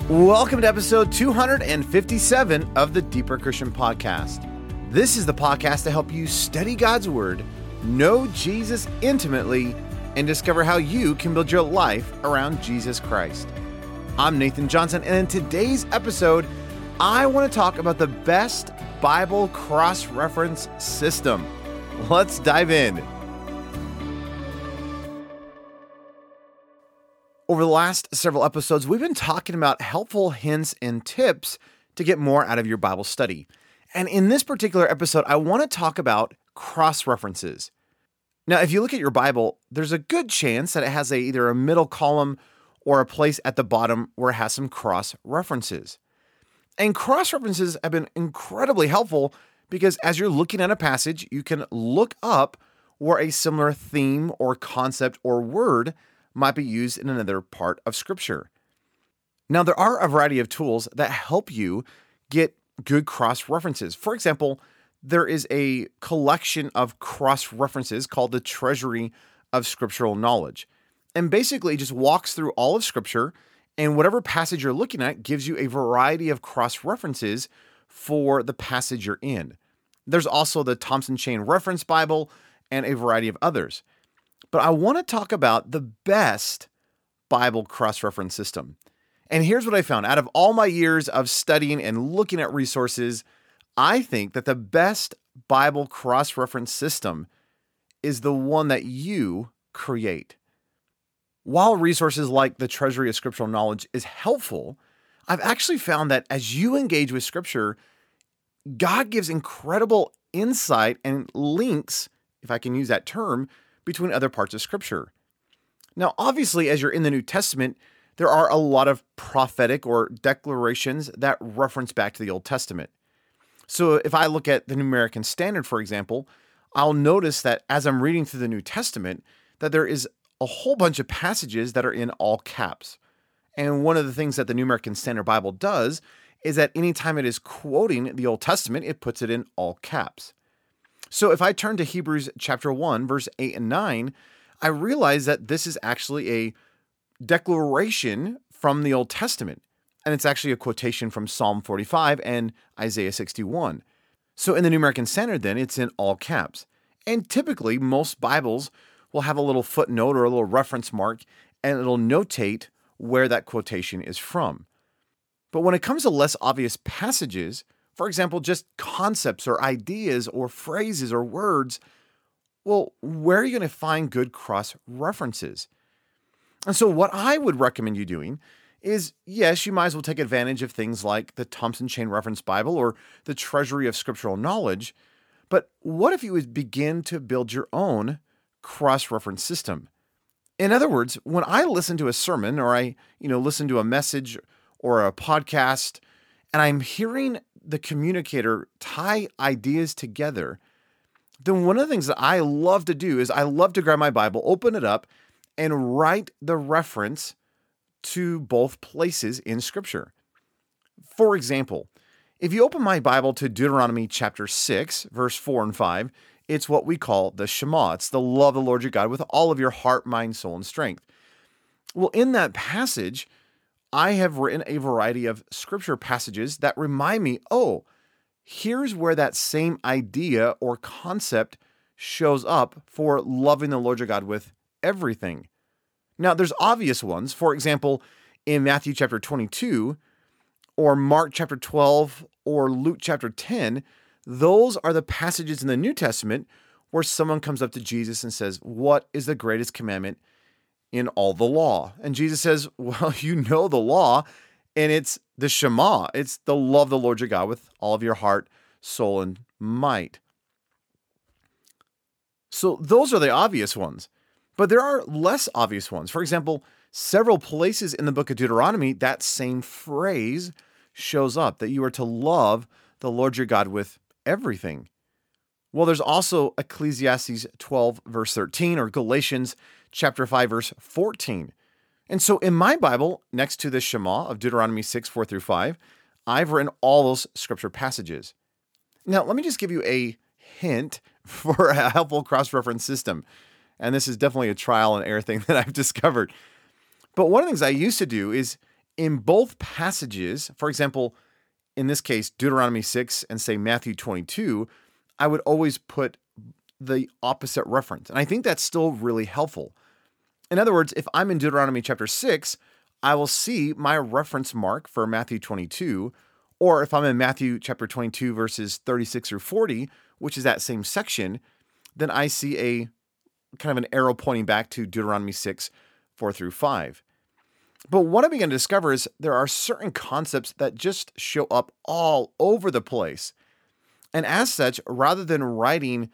Welcome to episode 257 of the Deeper Christian Podcast. This is the podcast to help you study God's Word, know Jesus intimately, and discover how you can build your life around Jesus Christ. I'm Nathan Johnson, and in today's episode, I want to talk about the best Bible cross-reference system. Let's dive in. Over the last several episodes, we've been talking about helpful hints and tips to get more out of your Bible study. And in this particular episode, I want to talk about cross-references. Now, if you look at your Bible, there's a good chance that it has either a middle column or a place at the bottom where it has some cross-references. And cross-references have been incredibly helpful because as you're looking at a passage, you can look up where a similar theme or concept or word might be used in another part of Scripture. Now, there are a variety of tools that help you get good cross-references. For example, there is a collection of cross-references called the Treasury of Scriptural Knowledge. And basically, it just walks through all of Scripture, and whatever passage you're looking at gives you a variety of cross-references for the passage you're in. There's also the Thompson Chain Reference Bible and a variety of others. But I want to talk about the best Bible cross-reference system. And here's what I found. Out of all my years of studying and looking at resources, I think that the best Bible cross-reference system is the one that you create. While resources like the Treasury of Scriptural Knowledge is helpful, I've actually found that as you engage with Scripture, God gives incredible insight and links, if I can use that term, between other parts of Scripture. Now, obviously, as you're in the New Testament, there are a lot of prophetic or declarations that reference back to the Old Testament. So if I look at the New American Standard, for example, I'll notice that as I'm reading through the New Testament, that there is a whole bunch of passages that are in all caps. And one of the things that the New American Standard Bible does is that anytime it is quoting the Old Testament, it puts it in all caps. So if I turn to Hebrews chapter 1, verse 8 and 9, I realize that this is actually a declaration from the Old Testament. And it's actually a quotation from Psalm 45 and Isaiah 61. So in the New American Standard, then, it's in all caps. And typically, most Bibles will have a little footnote or a little reference mark, and it'll notate where that quotation is from. But when it comes to less obvious passages, for example, just concepts or ideas or phrases or words, well, where are you going to find good cross-references? And so what I would recommend you doing is, yes, you might as well take advantage of things like the Thompson Chain Reference Bible or the Treasury of Scriptural Knowledge, but what if you would begin to build your own cross-reference system? In other words, when I listen to a sermon or I listen to a message or a podcast, and I'm hearing the communicator tie ideas together, then one of the things that I love to do is I love to grab my Bible, open it up, and write the reference to both places in Scripture. For example, if you open my Bible to Deuteronomy chapter 6, verse 4 and 5, it's what we call the Shema. It's the love the Lord your God with all of your heart, mind, soul, and strength. Well, in that passage, I have written a variety of Scripture passages that remind me, here's where that same idea or concept shows up for loving the Lord your God with everything. Now, there's obvious ones. For example, in Matthew chapter 22, or Mark chapter 12, or Luke chapter 10, those are the passages in the New Testament where someone comes up to Jesus and says, "What is the greatest commandment in all the law?" And Jesus says, well, you know the law, and it's the Shema. It's the love the Lord your God with all of your heart, soul, and might. So those are the obvious ones, but there are less obvious ones. For example, several places in the book of Deuteronomy, that same phrase shows up, that you are to love the Lord your God with everything. Well, there's also Ecclesiastes 12, verse 13, or Galatians chapter 5, verse 14. And so in my Bible, next to the Shema of Deuteronomy 6, 4 through 5, I've written all those Scripture passages. Now, let me just give you a hint for a helpful cross-reference system. And this is definitely a trial and error thing that I've discovered. But one of the things I used to do is in both passages, for example, in this case, Deuteronomy 6 and say Matthew 22, I would always put the opposite reference. And I think that's still really helpful. In other words, if I'm in Deuteronomy chapter 6, I will see my reference mark for Matthew 22, or if I'm in Matthew chapter 22, verses 36 through 40, which is that same section, then I see a kind of an arrow pointing back to Deuteronomy 6, 4 through 5. But what I began to discover is there are certain concepts that just show up all over the place. And as such, rather than writing,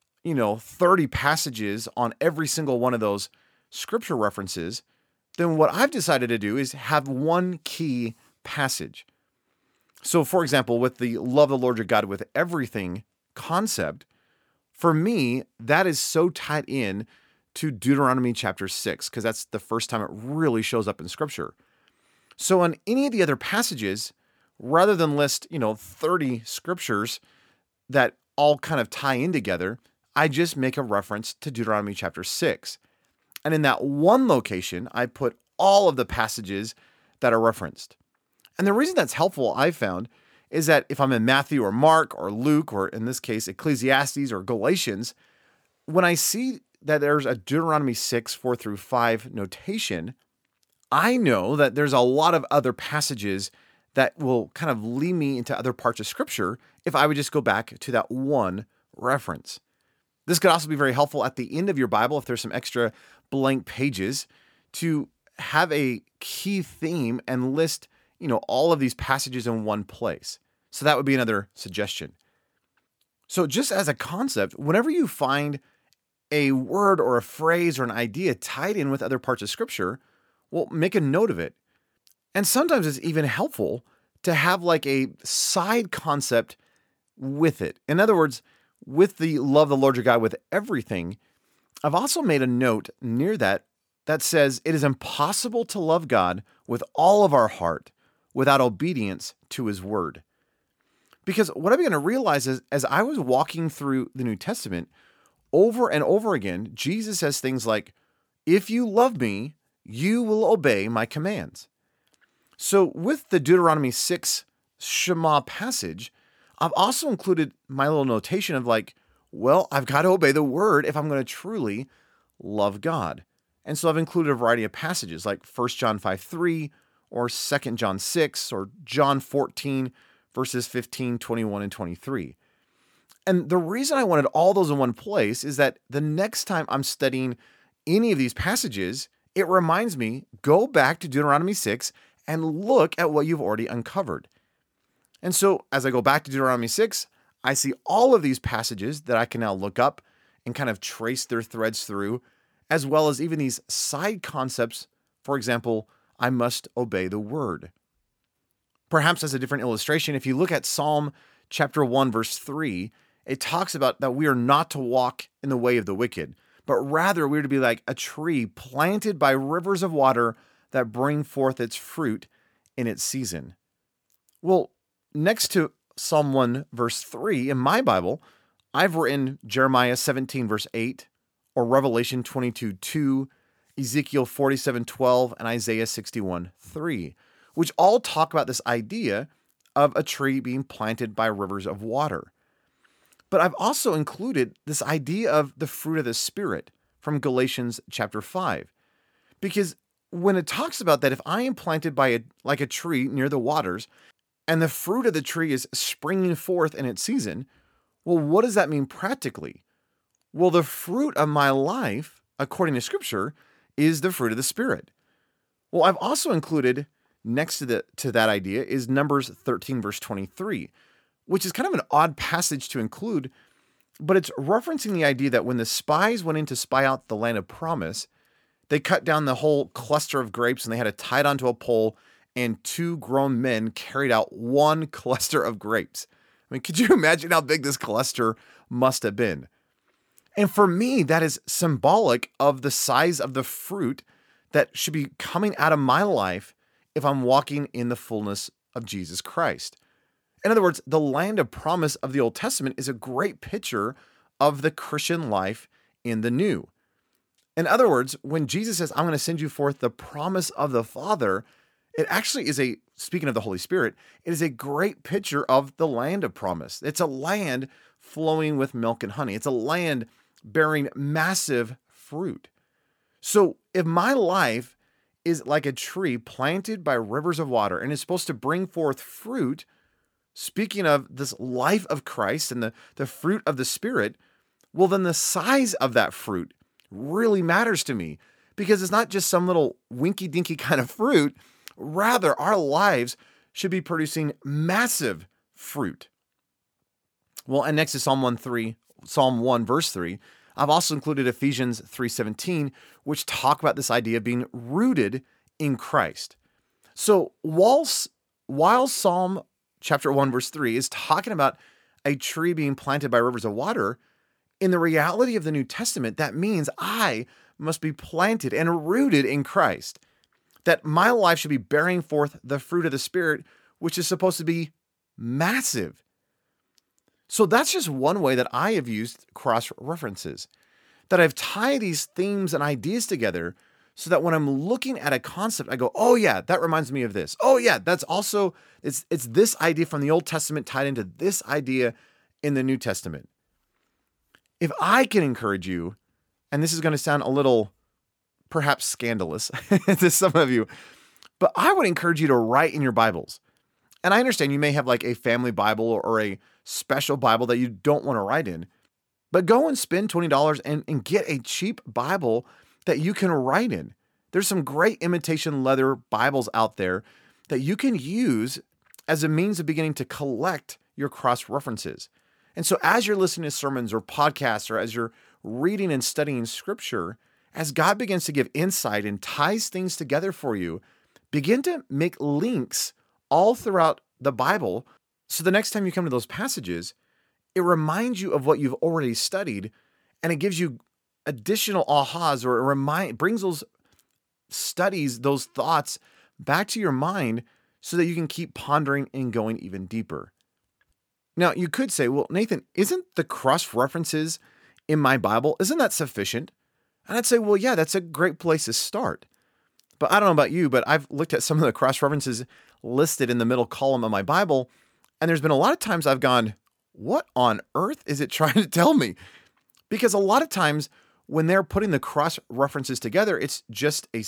30 passages on every single one of those scripture references, then what I've decided to do is have one key passage. So, for example, with the love the Lord your God with everything concept, for me, that is so tied in to Deuteronomy chapter 6, because that's the first time it really shows up in scripture. So on any of the other passages, rather than list, 30 scriptures that all kind of tie in together, I just make a reference to Deuteronomy chapter 6. And in that one location, I put all of the passages that are referenced. And the reason that's helpful, I've found, is that if I'm in Matthew or Mark or Luke, or in this case, Ecclesiastes or Galatians, when I see that there's a Deuteronomy 6, 4 through 5 notation, I know that there's a lot of other passages that will kind of lead me into other parts of scripture if I would just go back to that one reference. This could also be very helpful at the end of your Bible if there's some extra blank pages to have a key theme and list, all of these passages in one place. So that would be another suggestion. So just as a concept, whenever you find a word or a phrase or an idea tied in with other parts of scripture, well, make a note of it. And sometimes it's even helpful to have like a side concept with it. In other words, with the love the Lord your God with everything, I've also made a note near that says it is impossible to love God with all of our heart without obedience to his word. Because what I began to realize is as I was walking through the New Testament, over and over again, Jesus says things like, if you love me, you will obey my commands. So with the Deuteronomy 6 Shema passage, I've also included my little notation of like, well, I've got to obey the word if I'm going to truly love God. And so I've included a variety of passages like 1 John 5:3 or 2 John 6 or John 14 verses 15, 21, and 23. And the reason I wanted all those in one place is that the next time I'm studying any of these passages, it reminds me, go back to Deuteronomy 6 and look at what you've already uncovered. And so as I go back to Deuteronomy 6, I see all of these passages that I can now look up and kind of trace their threads through, as well as even these side concepts. For example, I must obey the word. Perhaps as a different illustration, if you look at Psalm chapter 1, verse 3, it talks about that we are not to walk in the way of the wicked, but rather we're to be like a tree planted by rivers of water that bring forth its fruit in its season. Well, next to Psalm 1, verse 3 in my Bible, I've written Jeremiah 17, verse 8, or Revelation 22, 2, Ezekiel 47, 12, and Isaiah 61, 3, which all talk about this idea of a tree being planted by rivers of water. But I've also included this idea of the fruit of the Spirit from Galatians chapter 5. Because when it talks about that, if I am planted by like a tree near the waters, and the fruit of the tree is springing forth in its season, well, what does that mean practically? Well, the fruit of my life, according to Scripture, is the fruit of the Spirit. Well, I've also included next to that idea is Numbers 13, verse 23, which is kind of an odd passage to include, but it's referencing the idea that when the spies went in to spy out the land of promise, they cut down the whole cluster of grapes and they had it tied onto a pole, and two grown men carried out one cluster of grapes. I mean, could you imagine how big this cluster must have been? And for me, that is symbolic of the size of the fruit that should be coming out of my life if I'm walking in the fullness of Jesus Christ. In other words, the land of promise of the Old Testament is a great picture of the Christian life in the New. In other words, when Jesus says, I'm going to send you forth the promise of the Father, It actually is speaking of the Holy Spirit, it is a great picture of the land of promise. It's a land flowing with milk and honey. It's a land bearing massive fruit. So if my life is like a tree planted by rivers of water and is supposed to bring forth fruit, speaking of this life of Christ and the fruit of the Spirit, well, then the size of that fruit really matters to me, because it's not just some little winky dinky kind of fruit. Rather, our lives should be producing massive fruit. Well, and next is Psalm 1 verse 3. I've also included Ephesians 3:17, which talk about this idea of being rooted in Christ. So while Psalm chapter 1 verse 3 is talking about a tree being planted by rivers of water, in the reality of the New Testament, that means I must be planted and rooted in Christ. That my life should be bearing forth the fruit of the Spirit, which is supposed to be massive. So that's just one way that I have used cross-references, that I've tied these themes and ideas together so that when I'm looking at a concept, I go, oh yeah, that reminds me of this. Oh yeah, that's also, it's this idea from the Old Testament tied into this idea in the New Testament. If I can encourage you, and this is going to sound a little perhaps scandalous to some of you, but I would encourage you to write in your Bibles. And I understand you may have like a family Bible or a special Bible that you don't want to write in, but go and spend $20 and get a cheap Bible that you can write in. There's some great imitation leather Bibles out there that you can use as a means of beginning to collect your cross references. And so as you're listening to sermons or podcasts, or as you're reading and studying Scripture, as God begins to give insight and ties things together for you, begin to make links all throughout the Bible. So the next time you come to those passages, it reminds you of what you've already studied, and it gives you additional ahas, or brings those studies, those thoughts back to your mind so that you can keep pondering and going even deeper. Now, you could say, well, Nathan, isn't the cross references in my Bible, isn't that sufficient? And I'd say, well, yeah, that's a great place to start. But I don't know about you, but I've looked at some of the cross references listed in the middle column of my Bible, and there's been a lot of times I've gone, what on earth is it trying to tell me? Because a lot of times when they're putting the cross references together, it's just a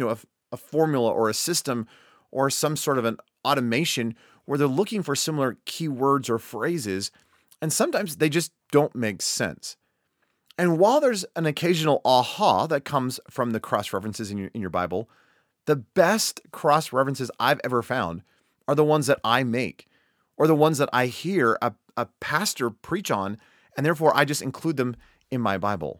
formula or a system or some sort of an automation where they're looking for similar keywords or phrases, and sometimes they just don't make sense. And while there's an occasional aha that comes from the cross references in your Bible, the best cross references I've ever found are the ones that I make, or the ones that I hear a pastor preach on, and therefore I just include them in my Bible.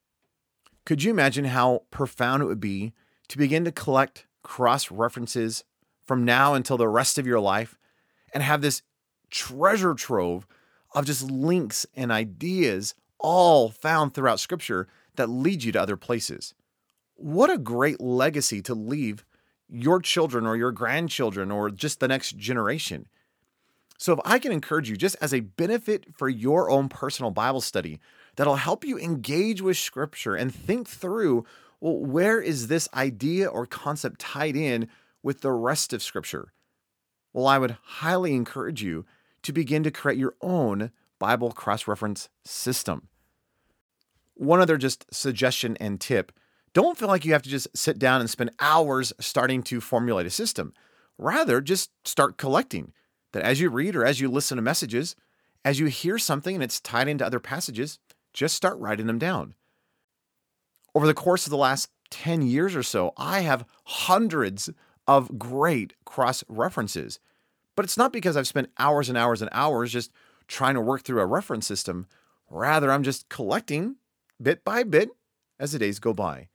Could you imagine how profound it would be to begin to collect cross references from now until the rest of your life and have this treasure trove of just links and ideas all found throughout Scripture that lead you to other places? What a great legacy to leave your children or your grandchildren or just the next generation. So if I can encourage you, just as a benefit for your own personal Bible study, that'll help you engage with Scripture and think through, well, where is this idea or concept tied in with the rest of Scripture? Well, I would highly encourage you to begin to create your own Bible cross-reference system. One other just suggestion and tip: don't feel like you have to just sit down and spend hours starting to formulate a system. Rather, just start collecting. That as you read or as you listen to messages, as you hear something and it's tied into other passages, just start writing them down. Over the course of the last 10 years or so, I have hundreds of great cross-references. But it's not because I've spent hours and hours and hours just trying to work through a reference system. Rather, I'm just collecting bit by bit as the days go by.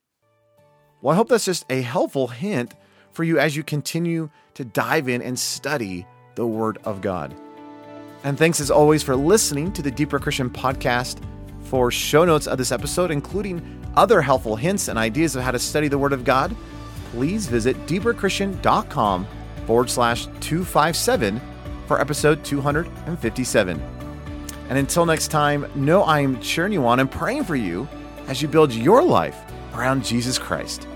Well, I hope that's just a helpful hint for you as you continue to dive in and study the Word of God. And thanks as always for listening to the Deeper Christian Podcast. For show notes of this episode, including other helpful hints and ideas of how to study the Word of God, please visit deeperchristian.com/257 for episode 257. And until next time, know I'm cheering you on and praying for you as you build your life around Jesus Christ.